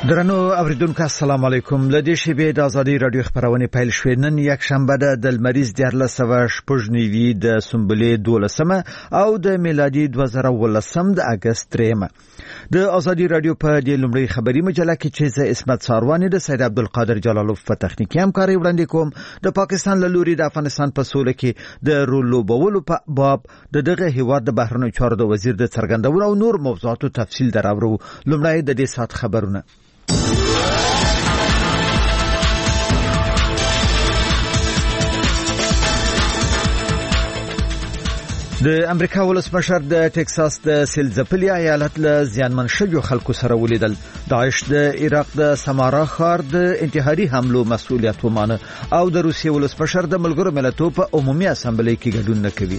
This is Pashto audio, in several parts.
درنو اوریدونکو السلام علیکم. لدې شیبې د ازادي رادیو خبرونه پیل شوې. نن یک شنبه د لمریز 14 د سنبلې 12 او د میلادي 2018 د اگست 3 د ازادي رادیو په دې لومړی خبري مجله کې چې زه اسمت ساروانی د سید عبدالقادر جلالوف په تخنیکی همکاري وړاندې کوم. د پاکستان له لوري د افغانستان په سوله کې د رولو بولو په باب دغه هیواد د بهرنیو چارو د وزیر د څرګندونو او نور موضوعاتو تفصیل دراوړو. لومړی د دې سات خبرونه. د امریکا ولسمشر د ټکساس د سلزپلي ایالت له زیانمن شویو خلکو سره ولیدل. داعش د عراق د سمارا ښار د انتحاري حملو مسؤلیت ومانه او د روسیې ولسمشر د ملګرو ملتونو په عمومي اسامبلې کې ګډون نه کوي.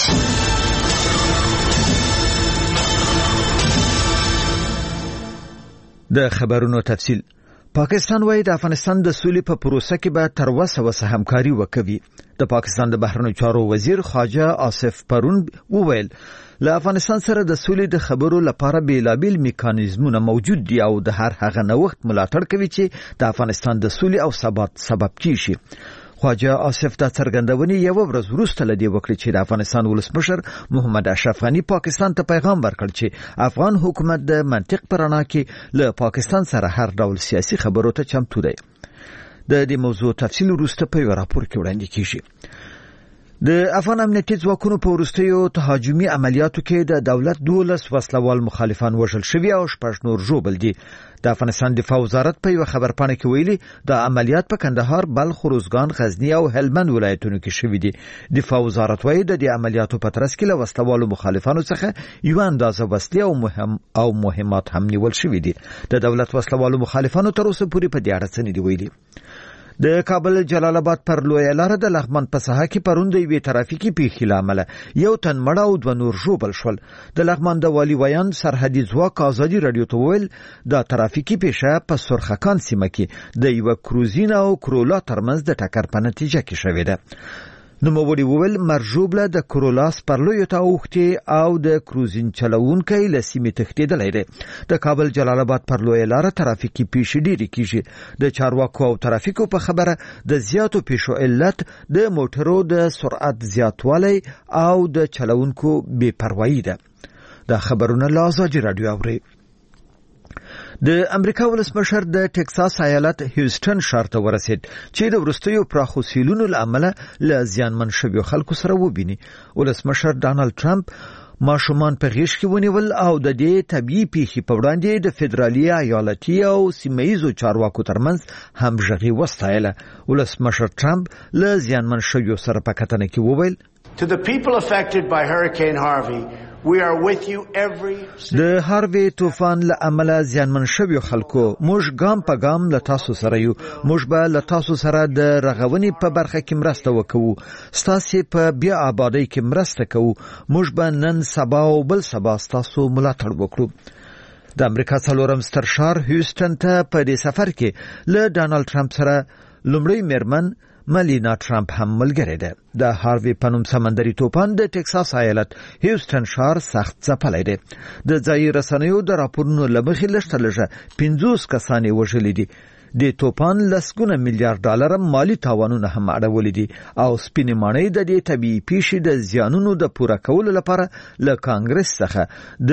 د خبرونو تفصیل. پاکستان وايي د افغانستان د سولې په پروسه کې به تر وسه همکاري وکوي. د پاکستان د بهرنیو چارو وزیر خواجه آصف پرون وویل له افغانستان سره د سولې د خبرو لپاره بیلابیل میکانیزمونه موجود دي او د هر هغه نوښت ملاتړ کوي چې د افغانستان د سولې او ثبات سبب کیږي. خواجه آصف د څرګندونې یو ورځ وروسته لدی وکړي چې د افغانستان ولسمشر محمد اشرف غنی پاکستان ته پیغام ورکړ چې افغان حکومت د منطق پرانا کې له پاکستان سره هر ډول سیاسي خبرو ته چمتو دی. د دې موضوع تفصیل وروسته په یو راپور کې وړاندې کیږي. د افغان امنیتي ځواکونو په وروستیو تهاجمي عملیاتو کې د دولت 12 وسلوال مخالفان وژل شوي او 6 نور ژوبل دي. د افغانستان دفاع وزارت په یو خبرپاڼه کې ویلي د عملیات په کندهار، بلخ، روزګان، غزنی او هلمند ولایتونو کې شوي دي. دفاع وزارت وایي د دې عملیاتو په ترڅ کې له وسلوالو مخالفانو څخه یو اندازه وسلې او مهمات هم نیول شوي دي. د دولت وسلوالو مخالفانو تر اوسه پورې په دې اړه څه نه دی ویلي. د کابل جلال آباد پر لویه لار د لغمان په ساحه کې پروند یوې ترافیکي پیښې لامل یو تن مړ او 2 نور ژوبل شول. د لغمان د والی ویان سرحدي ځواک ازادي رادیو ته ویل د ترافیکي پیښه په سرخکان سیمه کې د یو کروزین او کرولا ترمنځ د ټکر په نتیجه کې شوې ده. نوموړي وویل مرجوبله د کرولا سپرلویو ته اوښتي او د کروزین چلوونکی له سیمې تښتېدلی دی. د کابل جلال آباد پر لویه لاره ترافیکي پیښې ډېرې کیږي. د چارواکو او ترافیکو په خبره د زیاتو پیښو علت د موټرو د سرعت زیاتوالی او د چلوونکو بې پروایي ده. دا خبرونه له ازادي رادیو اوري. د امریکا ولسمشر د ټکساس ایالت هیوستن ښار ته ورسید چې د وروستیو پراخو سیلونو له امله له زیانمن شویو خلکو سره وبیني. ولسمشر ډانلډ ټرمپ ماشومان په غیږ کې ونیول او د دې طبيعي پیښې په وړاندې د فدرالي، ایالتي او سیمه‌ییزو چارواکو ترمنځ همغږي وستایله. ولسمشر ټرمپ له زیانمن شویو سره په کتنه کې وویل To the people affected by Hurricane Harvey, we are with you every د هاروی طوفان له امله زیانمن شویو خلکو موږ ګام په ګام له تاسو سره یو. موږ به له تاسو سره د رغونې په برخه کې مرسته وکړو. ستاسو په بیا آبادی کې مرسته کوو. موږ به نن سبا او بل سبا تاسو ملاتړ وکړو. د امریکا څلورم ستر ښار هیوستن ته په دې سفر کې له ډانلډ ټرمپ سره لومړی میرمن ملینا ټرمپ هم ملګری ده. د هاروی په نوم سمندري طوفان د ټکساس ایالت هیوستن ښار سخت ځپلی دی. د ځایي رسنیو د راپورونو له مخې لږ 50 کسان یې وژلي دي. د طوفان لسګونه میلیارډ ډالر مالی تاوانونه هم اړولي دي او سپینې ماڼۍ د دې طبيعي پیښې د زیانونو د پوره کولو لپاره له کانګرس څخه د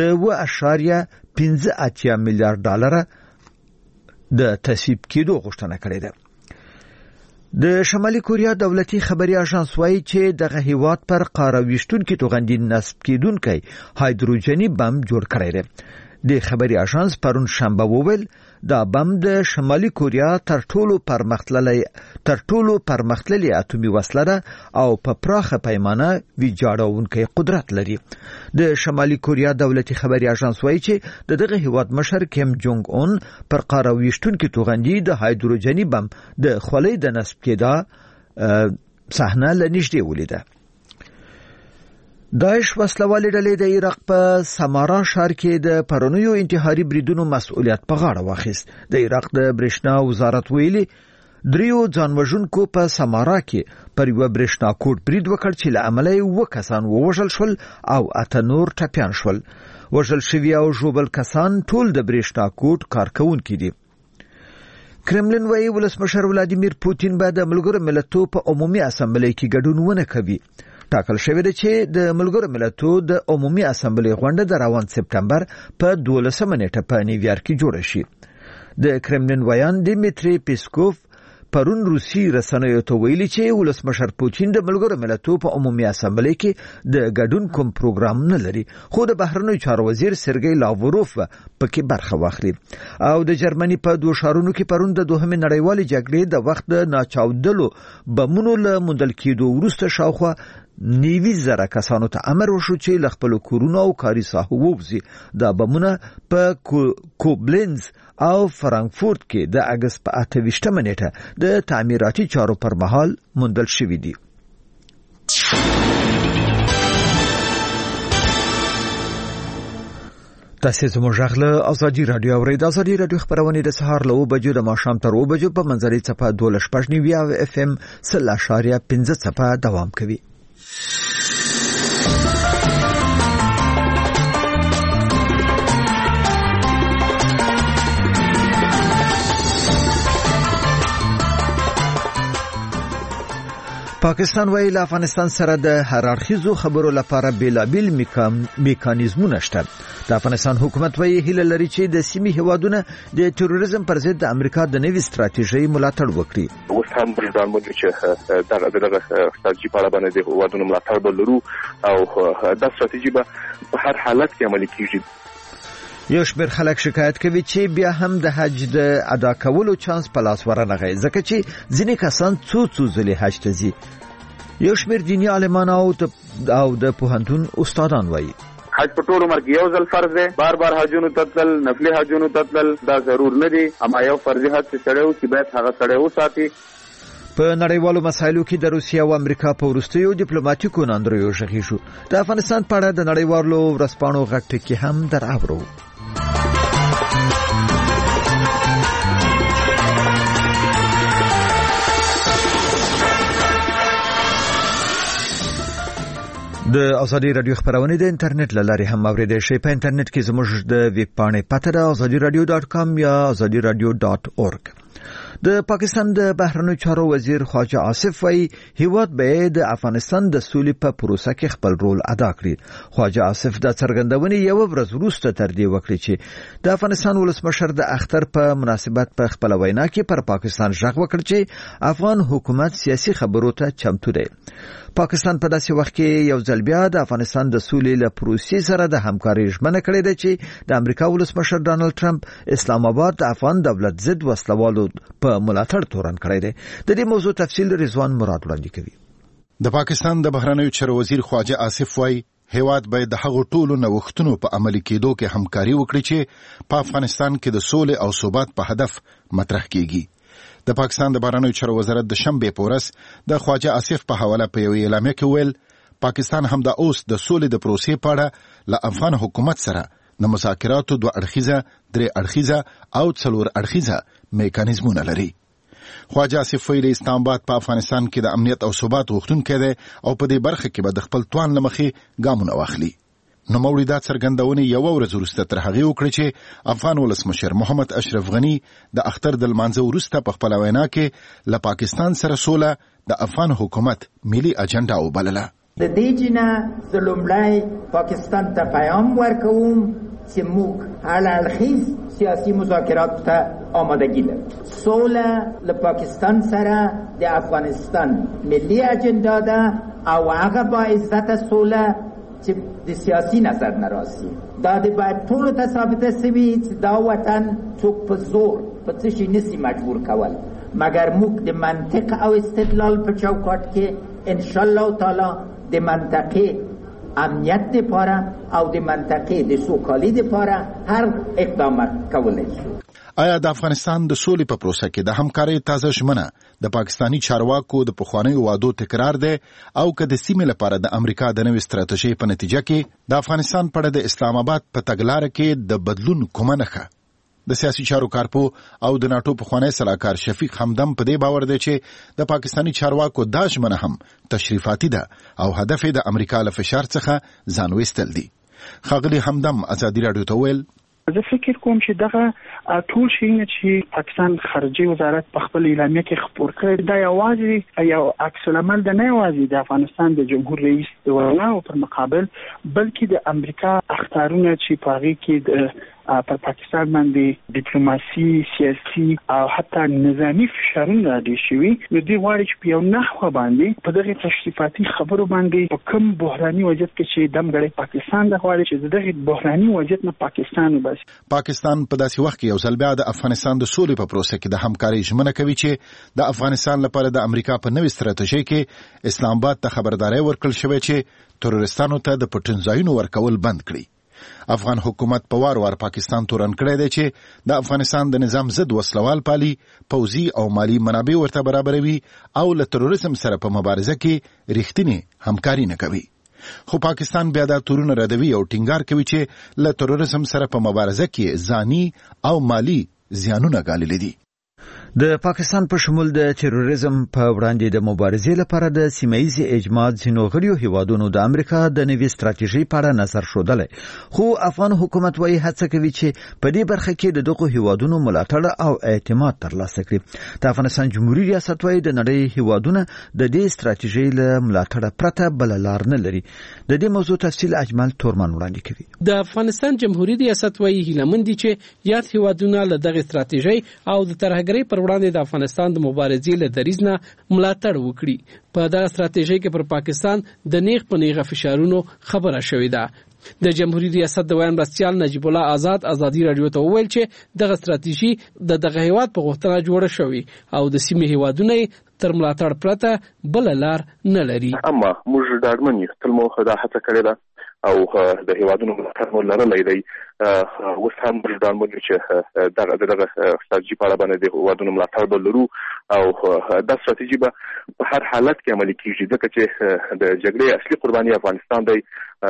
1.58 میلیارډ ډالر د تصویب کېدو غوښتنه کړې ده. د شمالي کوریا دولتي خبري اژانس وایي چې دغه هیواد پر قاره ویشتونکو توغندي نصب کېدونکي هایدروجني بم جوړ کړی دی. د خبري اژانس پرون شنبه وویل دا بم د شمالي کوریا تر ټولو پرمختللي اتومي وسله ده او په پراخه پیمانه ویجاړونکي قدرت لري. د شمالي کوریا دولتي خبري اژانس وایي چې دغه هیواد مشر کیم جونګ اون پر قاره ویشتونکو توغندي د هایدروجني بم د خولۍ د نصب کېدا صحنه لنږدې ولیده. داعش وسلوالې ډلې د عراق په سمارا ښار کې د پرونیو انتحاري بریدونو مسؤلیت په غاړه واخیست. د عراق د برېښنا وزارت ویلي 3 ځانوژونکو په سمارا کې پر یو برېښنا کوټ برید وکړ چې له امله 2 کسان ووژل شول او 8 نور ټپيان شول. وژل شوي او ژوبل کسان ټول د برېښنا کوټ کارکونکي دي. کرملین وايي ولسمشر ولادیمیر پوتین به د ملګرو ملتونو په عمومي اسامبلې کې ګډون ونه کوي. ټاکل شوی دی چې د ملګرو ملتونو د عمومي اسامبلې غونډه د روان سپټمبر په 12 نیټه په نیویارک کې جوړه شي. د کرملین ویان دیمیتری پیسکوف پرون روسي رسنیو ته ویلي چې ولسمشر پوتین د ملګرو ملتونو په عمومي اسامبلې کې د ګډون کوم پروګرام نه لري، خو د بهرنیو چارو وزیر سرګی لاوروف پکې برخه واخلي. او د جرمني په دوه ښارونو کې پرون د دوهمې نړیوالې جګړې د وخت د ناچاودلو بمونو له موندل کېدو وروسته شاوخوا 90,000 کسانو ته امر وشو چې له خپل کورونو او کاري ساحو ووځي. دا بمونه په کوبلنز او فرانکفورت کې د اگست په 28 نیټه د تعمیراتي چارو پر مهال موندل شوي دي. تاسو زموږ غږ ازادي رادیو اورئ. د ازادي رادیو خبرونه د سهار له 9 بجو د ماښام تر 9 بجو په منځري صفه 12.9 اف ام 0.5 صفه دوام کوي. پاکستان وایي له افغانستان سره د هررخیزو خبرو لپاره بیلابیل میکانیزمونه شته. د افغانستان حکومت وایي هیله لري چې د سیمې هیوادونه د تروریزم پر ضد د امریکا د نوې ستراتیژۍ ملاتړ وکړي. اوس هم بلدان مونږ چې دغه ستراتیژي په اړه باندې د هیوادونو ملاتړ ولرو او دا ستراتیژي به په هر حالت کې عملي کیږي. یو شمېر خلک شکایت کوي چې بیا هم د حج د ادا کولو چانس په لاس ورنغی، ځکه چې ځینې کسان څو ځلې حج ته ځي. یو شمېر دیني عالمان او د پوهنتون استادان وایي حج په ټول عمر کې یو ځل فرض دی، بار حجونو تتل نفلي حجونو تتل دا ضرور نه دي، اما یو فرضي حج چې سړیو چې باید هغه سړی وساتي. په نړیوالو مسایلو کې د روسیې او امریکا په وروستیو ډیپلوماټیکو ناندریو ژغې شو. د افغانستان په اړه د نړیوالو ورځپاڼو غږ ټکی هم دراورو. د ازادي رادیو خبرونه د انټرنیټ لارې هم اوریدل شي. په انټرنیټ کې زموږ د ویب پاڼې پته ده azadiradio.com یا azadiradio.org. د پاکستان د بهرنیو چارو وزیر خواجه آصف وایي هیواد به د افغانستان د سولې په پروسه کې خپل رول ادا کړي. خواجه آصف د څرګندونې یو ورځ وروسته تر دې وکړي چې د افغانستان ولسمشر د اختر په مناسبت په خپل وینا کې پر پاکستان ژغ وکړ چې افغان حکومت سیاسي خبرو ته چمتو دی. پاکستان په داسې وخت کې یو ځل بیا د افغانستان د سولې له پروسې سره د همکارۍ ژمنه کړې ده چې د امریکا ولسمشر ډانلډ ټرمپ اسلام آباد د افغان دولت ضد وسلوالو په ملاتړ تورن کړی دی. د دې موضوع تفصیل رضوان مراد وړاندې کوي. د پاکستان د بهرنیو چارو وزیر خواجه آصف وایي هیواد باید د هغو ټولو نوښتونو په عملي کېدو کې همکاري وکړي چې په افغانستان کې د سولې او ثبات په هدف مطرح کیږي. د پاکستان د بهرنیو چارو وزارت د شنبې په ورځ د خواجه آصف په حواله په یوه اعلامیه کې ویل پاکستان هم د اوس د سولې د پروسې په اړه له افغان حکومت سره د مذاکراتو 2 اړخیزه 3 اړخیزه او 4 اړخیزه میکانیزمونه لري. خواجه آصف ویلي اسلام آباد په افغانستان کې د امنیت او ثبات غوښتونکی دی او په دې برخه کې به د خپل توان له مخې ګامونه واخلي. نو مولوی دا څرګندونه یو ورځ وروسته تر هغې وکړه چې افغان ولسمشر محمد اشرف غنی د اختر د لمانځه وروسته په خپله وینا کې له پاکستان سره سوله د افغان حکومت ملي اجنډا وبلله. د دې جنه زه لومړی پاکستان ته پیام ورکوم چې موږ هر اړخیز سیاسي مذاکرات ته آمادگی لرو. سوله له پاکستان سره د افغانستان ملي اجنډا ده او هغه با عزت سوله چې د سیاسي نظر نراسي. دا د باید ټولو ته ثابته سوي چې دا وطن څوک په زور په څه شي نسي مجبور کول، مګر موږ د منطق او استدلال په چوکاټ کې انشاءالله تعالی د منطقې امنیت لپاره او د منطقې د سوکالۍ لپاره هر اقدام کولی شو. آیا د افغانستان د سولې په پروسه کې د همکارۍ تازه ژمنه د پاکستانی چارواکو د پخوانیو وعدو تکرار دی او که د سیمې لپاره د امریکا د نوې ستراتیژۍ په نتیجه کې د افغانستان په اړه د اسلام آباد په تګلاره کې د بدلون کومه نښه؟ د سیاسي چارو کارپو او د ناټو پخوانی سلاکار شفیق همدم په دې باور دی چې د پاکستانی چارواکو دا ژمنه هم تشریفاتي ده او هدف یې د امریکا له فشار څخه ځان ویستل دي. ښاغلي همدم ازادي راډیو ته ویل زه فکر کوم چې دغه ټول شیونه چې پاکستان خارجي وزارت په خپل اعلامیه کې خبر کړی دا یوازې یو عکس العمل د نه یوازې د افغانستان د جمهور رئیس د ویناو پر مقابل بلکې د امریکا اخطارونه چې په هغه کې د پر پاکستان باندې ډیپلوماسي سیاسي او حتی نظامی فشارونه راځي شوی نو دی غواړي چې په یو نحوه باندې په دغه تشریفاتي خبرو باندې په کوم بحراني وضعیت کې چې دمګړی پاکستان د غواړي چې دغه بحراني وضعیت نه پاکستان وباسي. پاکستان په داسې وخت کې یو ځل بیا د افغانستان د سولې په پروسه کې د همکارۍ ژمنه کوي چې د افغانستان لپاره د امریکا په نوې ستراتیژي کې اسلام آباد ته خبرداري ورکړل شوې چې تروریستانو ته د پټن ځایونو ورکول بند کړي. افغان حکومت په وار پاکستان تورن کړی دی چې د افغانستان د نظام ضد وسلوال پالي، پوځي او مالی منابع ورته برابروي او له تروریزم سره په مبارزه کې رښتینی همکاري نه کوي. خو پاکستان بیا دا تورونه ردوي او ټینګار کوي چې له تروریزم سره په مبارزه کې ځاني او مالی زیانونه ګاللي دي. د پاکستان په شمول د تروریزم په وړاندې د مبارزې لپاره د سیمه‌ییز اجماع ځینو غړیو هیوادونو د امریکا د نوې ستراتیژۍ په اړه نظر ښودلی، خو افغان حکومت وايي هڅه کوي چې په دې برخه کې د دغو هیوادونو ملاتړ او اعتماد ترلاسه کړي. د افغانستان جمهوریت ریاست وايي د نړۍ هیوادونه د دې ستراتیژۍ له ملاتړ پرته بل لار نه لري. د دې موضوع تفصیل اجمل تورمان وړاندې کوي. د افغانستان جمهوریت ریاست وايي هیلمن دي چې یاد هیوادونه له دغه ستراتیژۍ او د ترهګرۍ پر وړاندې د افغانستان د مبارزې له دریځ نه ملاتړ وکړي. په دغه ستراتیژۍ کې پر پاکستان د نیغ په نیغه فشارونو خبره شوې ده. د جمهوریت ریاست د ویان مرستیال نجیب الله آزاد ازادي رادیو ته وویل چې دغه ستراتیژي د دغه هیواد په غوښتنه جوړه شوې او د سیمې هیوادونه تر ملاتړ پرته بل لار نه لري. اما موږ ډاډمن یو تل مو دا هڅه کړې ده او د هیوادونو ملاتړ مو لرلی دی. اوس هم موږ ډاډمن یو چې دغه ستراتیژي په اړه باندې د هیوادونو ملاتړ به لرو او دا ستراتیژي به په هر حالت کې عملي کیږي ځکه چې د جګړې اصلي قرباني افغانستان دی،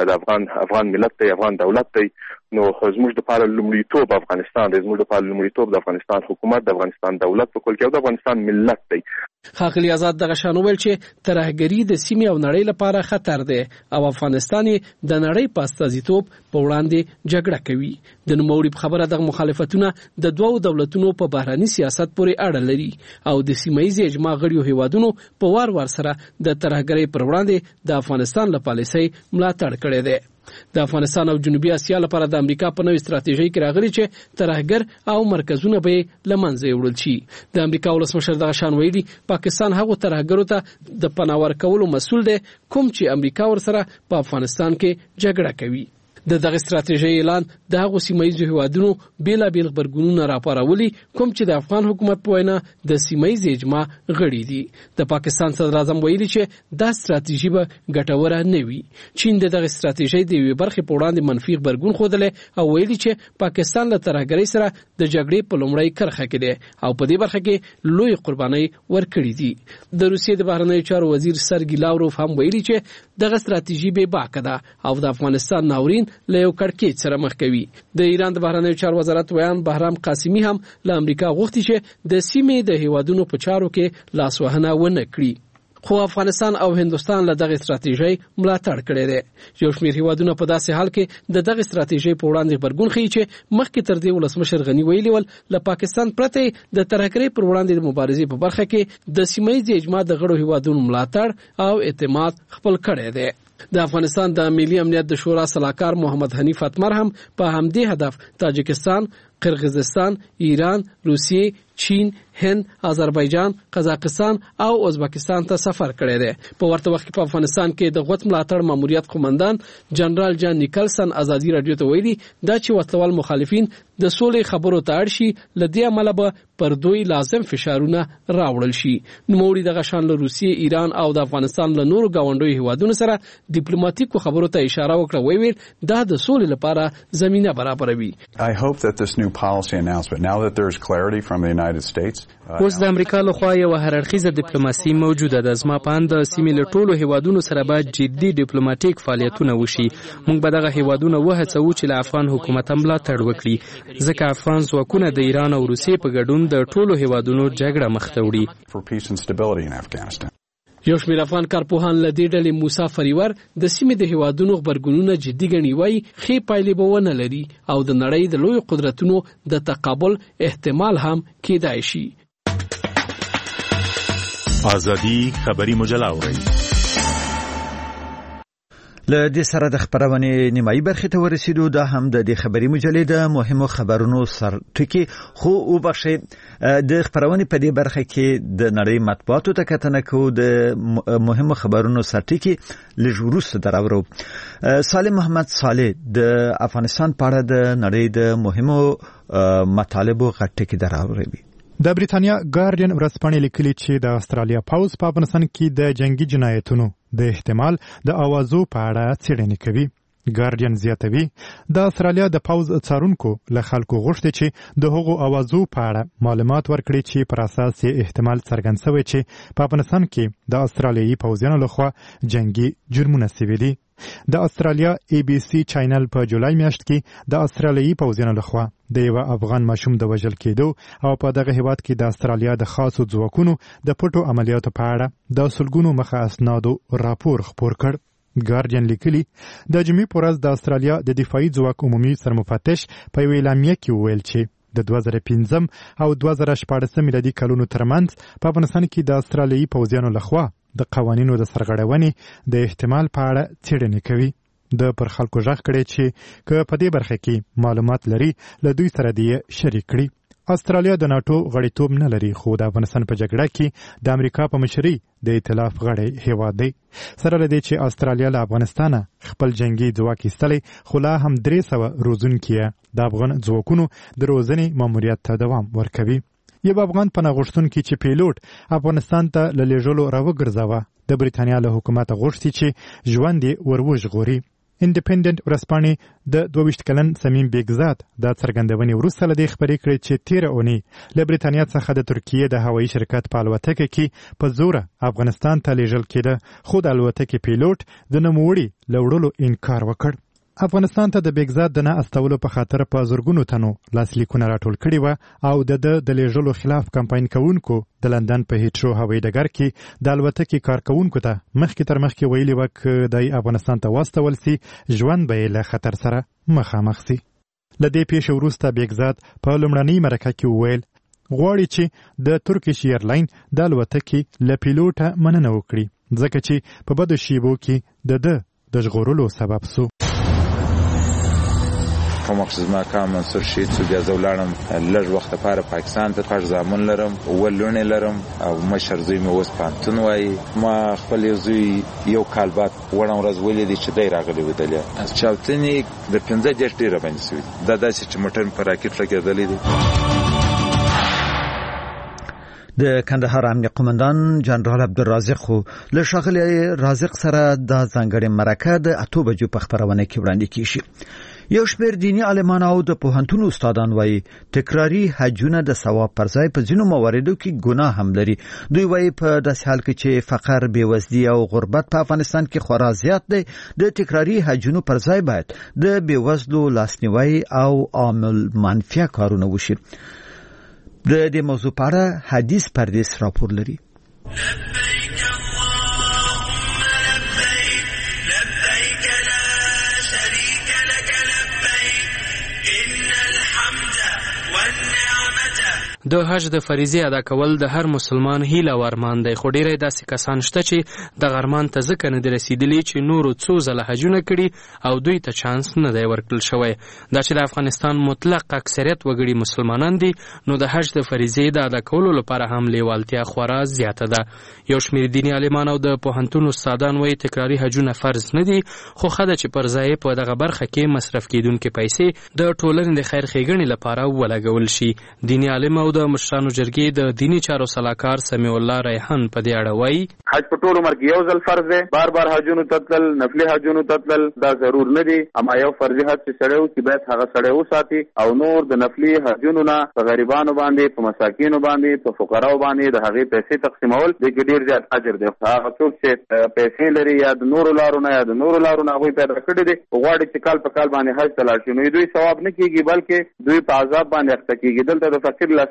د افغان ملت دی، افغان دولت دی. نو زموږ د پاره لومړیتوب افغانستان دی، زموږ د پاره لومړیتوب د افغانستان حکومت، د افغانستان دولت په کل کې او د افغانستان ملت دی. ښاغلي آزاد دغه شان وویل چې ترهګري د سیمې او نړۍ لپاره خطر دی او افغانستان د نړۍ په استازیتوب په وړاندې جګړه کوي. د نوموړي په خبره د مخالفتونه د دوو دولتونو په بهراني سیاست پورې اړه لري او د سیمه‌ییز اجماع غړیو هیوادونو په وار سره د ترهګرۍ پر وړاندې د افغانستان له پالیسۍ ملاتړ کړی دی. د افغانستان او جنوبي اسیا لپاره د امریکا په نوې ستراتیژۍ کې راغلي چې ترهګر او مرکزونه به له منځه وړل شي. د امریکا ولسمشر دغه شان ویلي پاکستان هغو ترهګرو ته د پناه ورکولو مسؤل دی کوم چې امریکا ورسره په افغانستان کې جګړه کوي. د دغه ستراتیژۍ اعلان د هغو سیمه‌ییزو هیوادونو بیلابیل غبرګونونه راپاروي کوم چې د افغان حکومت په وینا د سیمه‌ییز اجماع غړي دي. د پاکستان صدر اعظم ویلي چې دا ستراتیژي به ګټوره نه وي. چین دغه ستراتیژۍ د یوې برخې په وړاندې منفي غبرګون ښودلی او ویلي چې پاکستان له ترهګرۍ سره د جګړې په لومړۍ کرښه کې دی او په دې برخه کې لوی قربانۍ ورکړي دي. د روسیې د بهرنیو چارو وزیر سرګي لاوروف هم ویلي چې دغه ستراتیژي بې باکه ده او د افغانستان ناورین له یو کړکېچ سره مخ کوي. د ایران د بهرنیو چارو وزارت ویان بهرام قاسمي هم له امریکا غوښتي چې د سیمې د هیوادونو په چارو کې لاسوهنه ونه کړي. خو افغانستان او هندوستان له دغه ستراتیژۍ ملاتړ کړی دی. یو شمېر هیوادونه په داسې حال کې د دغه ستراتیژۍ په وړاندې غبرګون ښیي چې مخکې تر دې ولسمشر غني ویلي ول له پاکستان پرته د ترهګرۍ پر وړاندې د مبارزې په برخه کې د سیمه‌ییز اجماع د غړو هیوادونو ملاتړ او اعتماد خپل کړی دی. د افغانستان د ملي امنیت د شورا صلاحکار محمد حنیف اتمر هم په همدې هدف تاجکستان، قرغیزستان، ایران، روسیې، چین، هند، آذربایجان، قزاقستان او ازبکستان ته سفر کړی دی. په ورته وخت کې په افغانستان کې د غوت ملاتړ ماموریت قومندان جنرال جان نیکلسن ازادي رادیو ته ویلي دا چې وسلوال مخالفین د سولې خبرو ته اړ شي له دې امله به پر دوی لازم فشارونه راوړل شي. نوموړي دغه شان له روسیې، ایران او د افغانستان له نورو گاونډیو هیوادونو سره ډیپلوماټیکو خبرو ته اشاره وکړه. ویل دا د سولې لپاره زمينه برابروي. I hope that this new policy announcement, now that there is clarity from the United States, اوس د امریکا لخوا یو هررخیزه ډیپلوماسي موجوده ده. زما په اند د سیمې له ټولو هیوادونو سره باید جدي ډیپلوماټیک فعالیتونه وشي. موږ به دغه هیوادونه وهڅوو چې له افغان حکومت ملاتړ وکړي ځکه افغان ځواکونه د ایران او روسیې په ګډون د ټولو هیوادونو جګړه مخ ته وړي. یو شمېر افغان کارپوهان له دې ډلې موسی فریور د سیمې د هیوادونو غبرګونونه جدي ګڼي، وایي ښې پایلې به ونه لري او د نړۍ د لویو قدرتونو د تقابل احتمال هم کېدای شي. ازادي خبري مجله اوري. له دې سره د خبرونې نیمایي برخې ته ورسېدو. دا هم د دې خبري مجلې د مهمو خبرونو سرټکي خو وبخښئ د خبرونې په دې برخه کې د نړۍ مطبوعاتو ته کتنه کوو. د مهمو خبرونو سرټکي لږ وروسته دراورو. سالم محمد صالح د افغانستان په اړه د نړۍ د مهمو مطالبو غټکي دراوروي. د بریتانیا ګارډین ورځپاڼې لیکلي چې د استرالیا پوځ په افغانستان کې د جنگي جنایتونو د احتمال د اوازو په اړه څېړنې کوي. ګارډین زیاتوي د استرالیا د پوځ څارونکو له خلکو غوښتي چې د هغو اوازو په اړه معلومات ورکړي چې پر اساس یې احتمال څرګند شوی چې په افغانستان کې د استرالیایي پوځیانو لخوا جنگي جرمونه شوي دي. د استرالیا ABC چینل په جولای میاشت کې د استرالیایي پوځیانو لخوا د یو افغان ماشوم د وژل کېدو او په دغه هیواد کې د استرالیا د خاصو ځواکونو د پټو عملیاتو په اړه د سلګونو مخه اسنادو راپور خپور کړ. ګارډین لیکلي د جمعې په ورځ د استرالیا د دفاعي ځواک عمومي سرمفتش په یوه اعلامیه کې وویل چې د 2015 او 2014 میلادي کلونو ترمنځ په افغانستان کې د استرالیایي پوځیانو لخوا د قوانینو د سرغړونې د احتمال په اړه څېړنې کوي. د پر خلکو غږ کړي چې که په دې برخه کې معلومات لري له دوی سره دې شریک کړي. استرالیا د ناتو غړیتوب نه لري خو د افغانستان په جګړه کې د امریکا په مشرۍ د ائتلاف غړی هیواد دی. سره له دې چې استرالیا له افغانستانه خپل جنگي ځواک ایستلی خو لا هم 300 روزونکي د افغان ځواکونو د روزنې ماموریت ته دوام ورکوي. یو افغان پناه غوښتونکی چې پیلوټ افغانستان ته له لېږلو راوګرځاوه د بریتانیا له حکومت غوښتي چې ژوند یې وروژغوري. انډیپندنت ورځپاڼې د 22 کلن سمیم بیگزاد د څرګندونې وروسته له دې خبرې کړې چې تېره اونۍ له بریتانیا څخه د ترکیې د هوایي شرکت په الوتکه کې په زوره افغانستان ته لیږل کېده خو د الوتکې پیلوټ د نوموړي له وړلو انکار وکړ. افغانستان ته د بیگزاد د نه استولو په خاطر په زرګونو تنو لاسلیکونه راټول کړي وه او د لیږلو خلاف کمپاین کوونکو د لندن په هیټرو هوایي ډګر کې د الوتکې کارکوونکو ته مخکې تر مخکې ویلي وه که دی افغانستان ته واستول سي ژوند به یې له خطر سره مخامخ سي. له دې پیښې وروسته بیگزاد په لومړنۍ مرکه کې وویل غواړي چې د ترکیش ایرلاین د الوتکې له پیلوټه مننه وکړي ځکه چې په بدو شیبو کې د ژغورلو سبب سو. کوم وخت زما کار منصور شهید شو بیا زه ولاړم لږ وخت لپاره پاکستان ته. شپږ زامن لرم، اووه لوڼې لرم او مشر زوی مې اوس پوهنتون وایي. ما خپل زوی یو کال بعد وړه ورځ ولیدې چې دی راغلی و دلیا چاودنې د 15 دېرش ډېره باندې سوي دي. دا داسې چې موټر مې په راکټ لګېدلی دی. د کندهار امنیه قومندان جنرال عبدالرازق خو له ښاغلي رازق سره د ځانګړې مرکه د 8 بجو په خبرونه کې وړاندې کیږي. یو شمېر دینی عالمان او د پوهنتون استادان وایي تکراری حجونه د ثواب پر ځای په ځینو مواردو کې ګناه هم لري. دوی وایي په داسې حال کې چې فقر، بېوزلي او غربت په افغانستان کې خورا زیات دی د تکراری حجونو پر ځای باید د بېوزلو لاسنیوي او عامل منفیه کارونه وشي. د دې موضوع په اړه حدیث پردیس راپور لري. د حج د فریضې ادا کول د هر مسلمان هیله او ارمان دی، خو ډیری داسې کسان شته چې د ارمان ته ځکه نه دي رسیدلي چې نورو څو ځله حجونه کړي او دوی ته چانس نه دی ورکړل شوی. دا چې د افغانستان مطلق اکثریت وګړي مسلمانان دي نو د حج د فریضې د ادا کولو لپاره هم لیوالتیا خورا زیاته ده. یو شمېر دیني عالمان او د پوهنتون استادان وایي تکراري حجونه فرض نه دي خو ښه ده چې پر ځای په دغه برخه کې مصرف کیدونکې پیسې د ټولنې د خیر ښېګڼې لپاره ولګول شي. دیني عالم او د مشرانو جرګې د دینی چارو سلاکار سمیع الله ریحان په دې اړه وایي حج په ټول عمر کې یو ځل فرض دی. بار بار حجونو تتل، نفلي حجونو تتل دا ضرور نه دي. اما یو فرضي حج چې سړی وکړي باید هغه سړی وساتي او نور د نفلي حجونو نه په غریبانو باندې، په مساکینو باندې، په فقراو باندې د هغې پیسې تقسیمول د کې ډېر زیات اجر دی. هغه څوک چې پیسې لري یا د نورو لارو نه یا د نورو لارو نه هغوی پیدا کړي دي غواړي چې کال په کال باندې حج ته لاړ شي نو دوی ثواب نه کېږي بلکې دوی په عذاب باندې اخته کېږي. دلته د فقیر لاس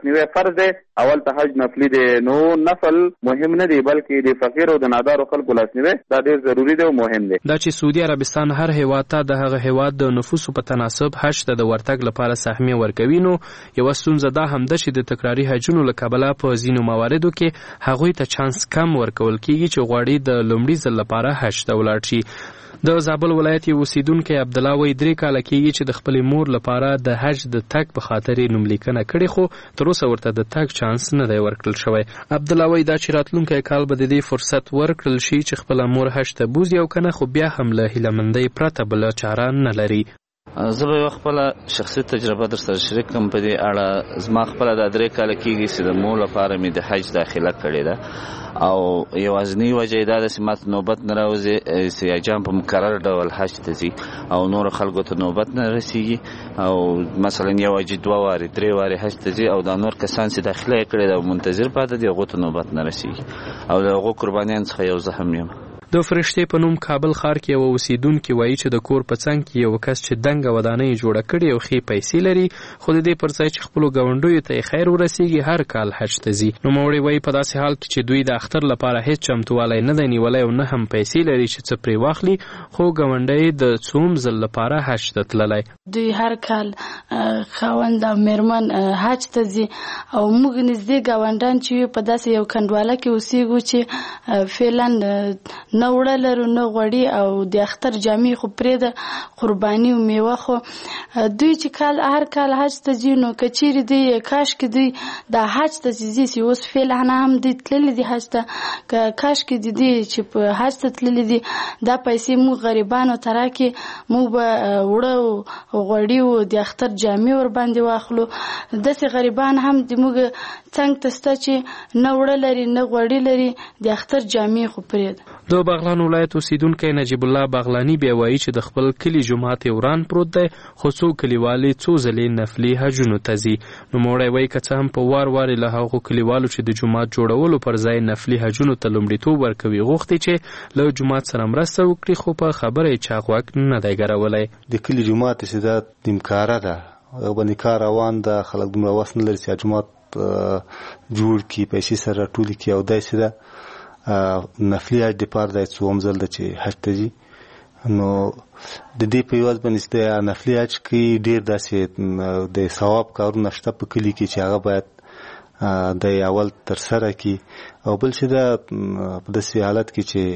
لاسنیوي فرض دی. اول ته حج نفلی دی، نو نفل مهم نه دی بلکې د فقیر او د نادارو خلکو لاسنیوي دا ډیر ضروری دی او مهم دی. دا چې سعودي عربستان هر هیواد ته د هغه هیواد د نفوسو په تناسب حج ته د ورتګ لپاره سهمیه ورکوي، نو یو ستونزه دا هم ده چې د تکراري حجونو له کبله په ځینو مواردو کې هغوی ته چانس کم ورکول کیږي چې غواړي د لومړي ځل لپاره حج ته ولاړ شي. د زابل ولایت یو اوسیدونکی عبدالله وایي 3 کاله کېږي چې د خپلې مور لپاره د حج د تګ په خاطر یې نوملیکنه کړې، خو تر اوسه ورته د تګ چانس نه دی ورکړل شوی. عبدالله وایي دا چې راتلونکی کال به د دې فرصت ورکړل شي چې خپله مور حج ته بوځي او کنه، خو بیا هم له هیلهمندۍ پرته بله چاره نه لري. زه به خپله شخصي تجربه در سره شریک کړم په دې اړه. زما خپله دا 3 کاله کېږي چې د مور لپاره مې د حج داخله کړې ده او یوازینی وجه یې دا ده چې ماته نوبت نه راوځي چې حاجیان په مقرر ډول حج ته ځي او نورو خلکو ته نوبت نه رسیږي او مثلا یو حاجي 2 وارې 3 وارې حج ته ځي او دا نور کسان چې داخله یې کړې ده او منتظر پاتې دي هغو ته نوبت نه رسیږي او د هغو قربانیانو څخه یو زه هم یم. د فرشتې په نوم کابل ښار کې یو اوسیدونکی وایي چې د کور په څنګ کې یو کس چې دنګه ودانۍ جوړه کړې او ښې پیسې لري، خو د دې پر ځای چې خپلو ګاونډیو ته یې خیر ورسیږي هر کال حج ته ځي. نوموړی وایي په داسې حال کې چې دوی د اختر لپاره هیڅ چمتووالی نه دی نیولی او نه هم پیسې لري چې څه پرې واخلي، خو ګاونډی د څوم ځل لپاره حج ته تللی. دوی هر کال خاوند او میرمن حج ته ځي او موږ نږدې ګاونډیان چې په داسې یو کنډواله کې اوسېږو چې فعلا نه وړه لرو نه غوړي او د اختر جامې خو پرې د قرباني او میوه، خو دوی چې هر کال حج ته ځي نو که چیرې دوی کاشکې دوی د حج ته ځي چې اوس فعلا هم دوی تللی دي حج ته، که کاشکې د دې چې په حج ته تللی دي دا پیسې موږ غریبانو ته راکړي، موږ به وړه او غوړي او د اختر جامې ورباندې واخلو. داسې غریبان هم د موږ څنګ ته شته چې نه وړه لري نه غوړي لري، د اختر جامې خو پرې ده. د بغلان ولایت اوسیدونکی نجیب الله بغلانی بیا وایي چې د خپل کلي جومات وران پروت دی، خو څو کلیوالې څو ځلې نفلي حجونو ته ځي. نوموړی وایي که څه هم په وار وارې له هغو کلیوالو چې د جومات جوړولو پر ځای نفلي حجونو ته لومړیتوب ورکوي غوښتي چې له جومات سره مرسته وکړي، خو په خبره یې چا غوږ نه دی ګرولی. د کلي جومات چې دا نیمکاره ده، هغه باندې کار روان ده، خلک دومره وس نه لري چې جومات جوړ کړي، پیسې سره راټولې کړي او داسې ده نفلي حج دپاره دا څوم ځل ده چې حج ته ځي. نو د دې په عوض باندې چې نفلي حج کې ډېر داسې د ثواب کارونه شته په کلي کې چې هغه باید د اول ترسره کړي، او بل چې دا په داسې حالت کې چې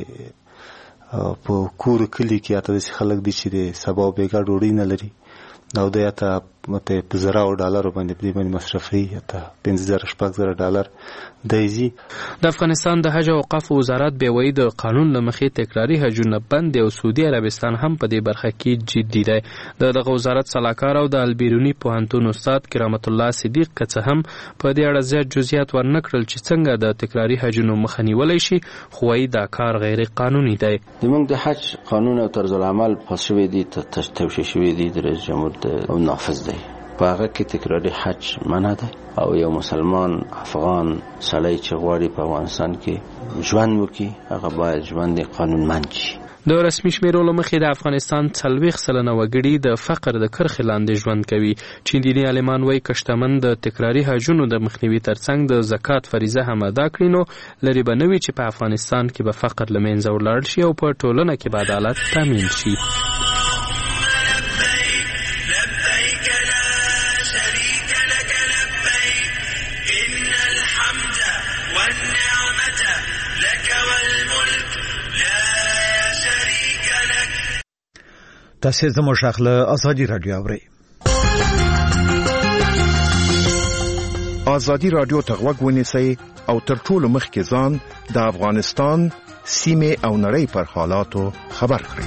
په کور کلي کې اته داسې خلک دي چې د سبا او بېګا ډوډۍ نه لري او د اته په زراو ډالرو باندې په دې باندې مصرفي اته 5000-6000 ډالر دی. د افغانستان د حج او اوقاف وزارت بیا وایي د قانون له مخې تکراري حجونه بند او سعودي عربستان هم په دې برخه کې جدي دی. دغه وزارت سلاکار او د البیرونی پوهنتون استاد کرامت الله صدیق که څه هم په دې اړه زیات جزئیات ورنکړل چې څنګه د تکراري حجونو مخه نیولی شي، خو وایي دا کار غیر قانوني دی. زموږ د حج قانون او طرز العمل پاس شوی دی، توشیح شوی دی، د رئیس جمهور او نافذ دی. په هغه کې تکراري حج منع ده او یو مسلمان افغان سړی چې غواړي په افغانستان کې ژوند وکړي هغه باید ژوند قانونمند شي. د رسمي شمیرو له مخې د افغانستان 40% وګړي د فقر د کرښې لاندې ژوند کوي. چین دیني عالمان وایي که شتمن د تکراري حجونو د مخنیوي ترڅنګ د زکات فریضه هم ادا کړي نو لرې به نه وي چې په افغانستان کې به فقر له منځه ولاړ شي او په ټولنه کې به عدالت تامین شي. تاسو زموږ شاخله ازادي رادیو اورئ. ازادي رادیو ته غوږ ونیسئ او تر ټولو مخکې ځان د افغانستان سیمه او نړۍ پر حالاتو خبر کړئ.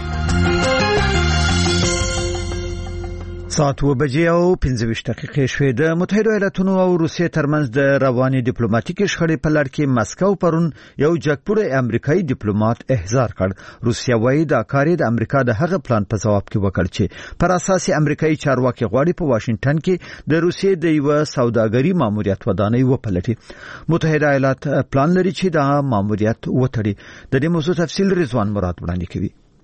ساعت 2:25 شوې د متحده ایالاتونو او روسیې ترمنځ د رواني ډیپلوماټیکي شخړې په لړ کې مسکو پرون یو جګپوړی امریکایي ډیپلوماټ احضار کړ. روسیا وایي دا کار د امریکا د هغه پلان په جواب کې وکړ چې پر اساس امریکایي چارواکي غواړي په واشنگټن کې د روسیې د یو سوداګري ماموریت ودانۍ وپلټي. متحده ایالات پلان لري چې دا ماموریت وتړي. د دې موضوع تفصیل رضوان مراد وړاندې کوي.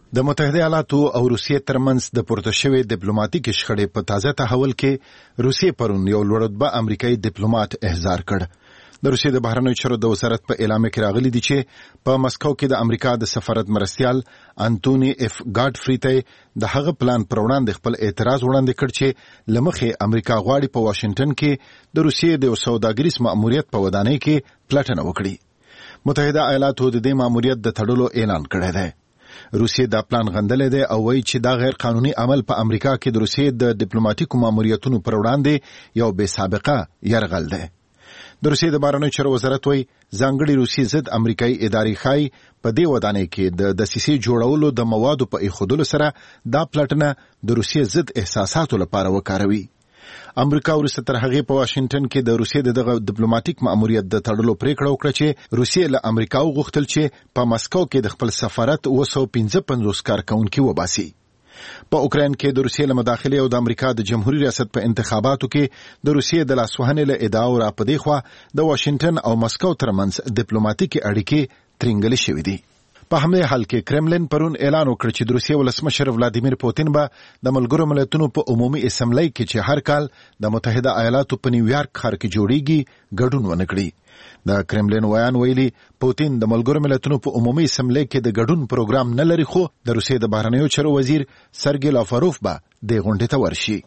د متحده ایالاتو او روسیې ترمنځ د پورته شوې ډیپلوماټیک شخړې په تازه تحول کې روسیې پرون یو لوړ رتبه امریکایي ډیپلوماټ احضار کړ. د روسیې د بهرنیو چارو د وزارت په اعلان کې راغلي دي چې په مسکو کې د امریکا د سفارت مرستیال انټونی اف ګاډفری ته د هغه پلان پر وړاندې خپل اعتراض وړاندې کړ چې لمخې امریکا غواړي په واشنگټن کې د روسیې د سوداګریز مأموریت په ودانۍ کې پلټنه وکړي. متحده ایالاتو د دې مأموریت د تړلو اعلان کړی دی. روسیې دا پلان غندلې ده او وایي چې دا غیر قانوني عمل په امریکا کې د روسیې د ډیپلوماټیکو مأموریتونو پر وړاندې یو بې سابقه یرغل ده. د روسیې د بهرنیو چارو وزارت وایي ځانګړي روسي ضد امریکایي ادارې ښایي په دې ودانۍ کې د دسیسې جوړولو د موادو په ایښودلو سره دا پلټنه د روسیې ضد احساساتو لپاره وکاروي. امریکا وروسته تر هغې په واشنگټن کې د روسیې دغه ډیپلوماټیک مأموریت د تړلو پریکړه وکړه چې روسیې له امریکا وغوښتل چې په مسکو کې د خپل سفارت 255 کارکونکي وباسي. په اوکراین کې د روسیې له مداخلې او د امریکا د جمهوریت ریاست په انتخاباتو کې د روسیې د لاسوهنې له ادعاو را پدې خوا د واشنگټن او مسکو ترمنځ ډیپلوماټیکي اړیکې ترنګلې شوې دي. په همدې حال کې کرملین پرون اعلان وکړ چې د روسیې ولسمشر ولادیمیر پوتین به د ملګرو ملتونو په عمومي اسمبلی کې چې هر کال د متحده ایالاتو په نیویارک ښار کې جوړیږي ګډون ونه کړي. د کرملین ویان ویلي پوتین د ملګرو ملتونو په عمومي اسمبلی کې د ګډون پروګرام نه لري، خو د روسیې د بهرنیو چارو وزیر سرګی لاوروف به د غونډې ته ورشي.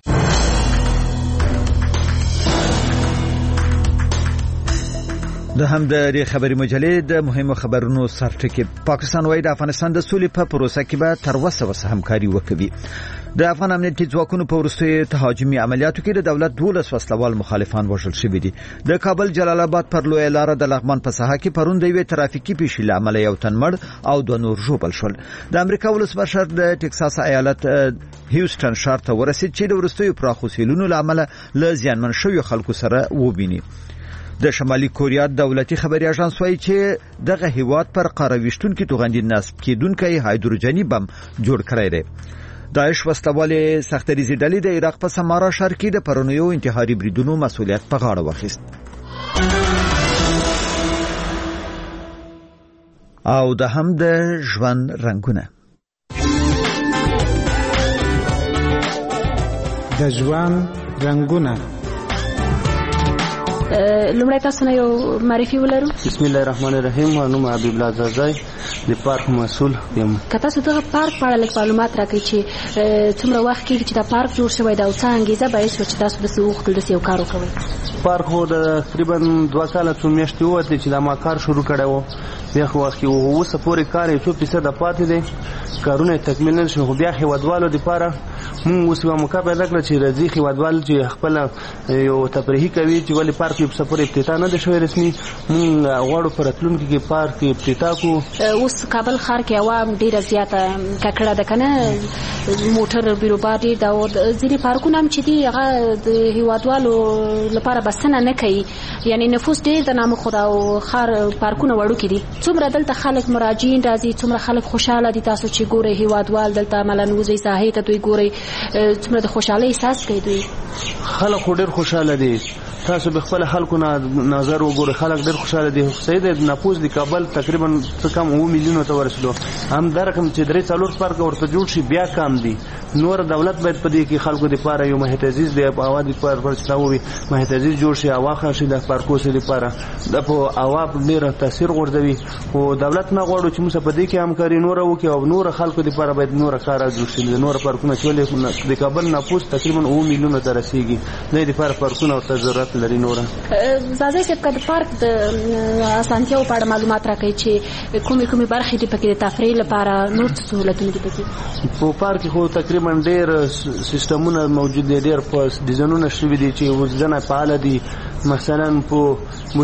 د همدې خبري مجلې د مهمو خبرونو سرټکی پاکستان وايي د افغانستان د سولې په پروسه کې به تر وسه همکاري وکړي. د افغان امنیتي ځواکونو په وروستیو تهاجمي عملیاتو کې د دولت 12 وسلوال مخالفان وژل شوي دي. د کابل جلال آباد پر لوی لار د لغمان په ساحه کې پرون د یو ترافیکي پیښې له امله یو تن مړ او دوه نور ژوبل شول. د امریکا ولسمشر د ټکساس ایالت هیوستن ښار ته ورسید چې د وروستیو پراخو سیلونو له امله له زیانمن شویو خلکو سره وویني. د شمالي کوریا دولتي خبري اژانس وايي چې دغه هیواد پر قارويشتونکو توغندي نصب کېدونکي هایدروجني بم جوړ کړی دی. داعش وسلوالې سختریزي ډلې د عراق په سمارا ښار کې د پرونیو انتحاري بریدونو مسؤلیت په غاړه واخیست. او د هم د ژوند رنگونه د ژوند رنگونه لومړی تاسو نه یو معرفي ولرو. بسم الله الرحمن الرحیم. نوم حبیب الله زازای د پارک مسؤل یم. که تاسو دغه پارک په اړه معلومات راکړئ چې څومره وخت کېږي چې دا پارک جوړ شوی دی او څه انګیزه باعث شوه چې تاسو داسې وغوښتل داسې یو کار وکړئ؟ پارک خو د تقریبا 2 کاله څو میاشتې ووتې چې دا ما کار شروع کړی و. بیا خو وخت کې اوسه پورې کار یې 2% پاتې دی، کارونه یې تکمیل نه شو. خو بیا هېوادوالو دپاره مونږ اوس یوه موقع پیدا کړه چې راځي هېوادوال چې خپله یو تفریحي کوي چې ولې پارک یې اوسه پورې افتتاح نه دی شوی رسمي. مونږ غواړو په راتلونکي کې پارک افتتاح کړو. اوس کابل ښار کې عوام ډېره زیاته ککړه ده که نه، موټر بیروبار ډېر ده او ځینې پارکونه هم چې دي هغه د هېوادوالو لپاره بسنه نه کوي، یعنې نفوس ډېر د نامه خو ده او ښار پارکونه وړوکي دي. څومره دلته خلک مراجعین راځي، څومره خلک خوشحاله دي. تاسو چې ګورئ هېوادوال دلته عملاً وځئ ساحې ته دوی ګورئ څومره د خوشحالۍ احساس کوي. دوی خلک خو ډېر خوشحاله دي. تاسو به خپل خلکو نظر وګورئ، خلک ډېر خوشاله دي. صحیح دی، نفوس د کابل تقریبا څه کم 9 میلیونو ته ورسېدو. هم دا رقم چې 3-4 پارک ورته جوړ شي بیا کم دي. نور دولت باید په دې کې خلکو دپاره یو محیط عزیز دی په هوا دپاره چې تا ووایي محیط عزیز جوړ شي، هوا ښه شي د پارکونو دپاره. دا په هوا ډېره تاثیر غورځوي. خو دولت نه غواړو چې موږ په دې کې همکاري نوره وکړي او نور خلکو دپاره باید نوره کار جوړ شي. د نور پارکونه چې ولې د کابل نفوس تقریبا 9 میلیونو ته رسېږي، دې دپاره پارکونه ورته ضرورت لري. نوره زازای صاحب که د پارک د اسانتیاو په اړه معلومات راکړئ چې کومې برخې دي پکې د تفریح لپاره، نور څه سهولتونه دي پکې؟ په پارک خو تقریبا ډېر سیستمونه موجود دي، ډېر په ډیزاینونه شوي دي چې اوس ځنه فعاله دي. مثلا په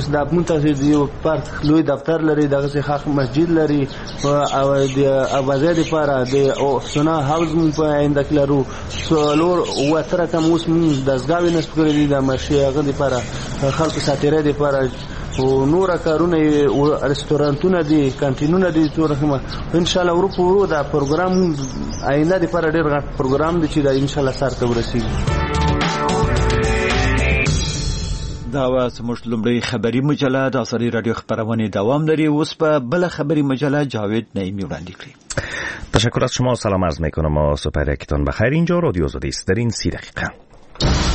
مونږ یو پارک لوی دفتر لري، دغسې ښه مسجد لري او د اوازۍ دپاره د سونا هاوز مونږ په آینده کې لرو. څلور اووه اتره کم اوس مونږ دستګاوې نصب کړي دي د مشي هغه دپاره خلکو ساتیرۍ دپاره. او نور کارونه رستورانتونه دي، کانتینونه دي. څو رقمه انشاءالله ورو په ورو دا پروګرام آینده دپاره ډېر غټ پروګرام دی چې دا انشاءالله سر ته ورسېږي. دا زموږ لومړی خبری مجله د ازادي رادیو خبرونه دوام لري. اوس په بل خبری مجله جاوید نعیمی وړاندې کړي. تشکر از شما. سلام عرض میکنم و سپر یکتان بخیر. اینجا رادیو آزادی است. در این 30 دقیقه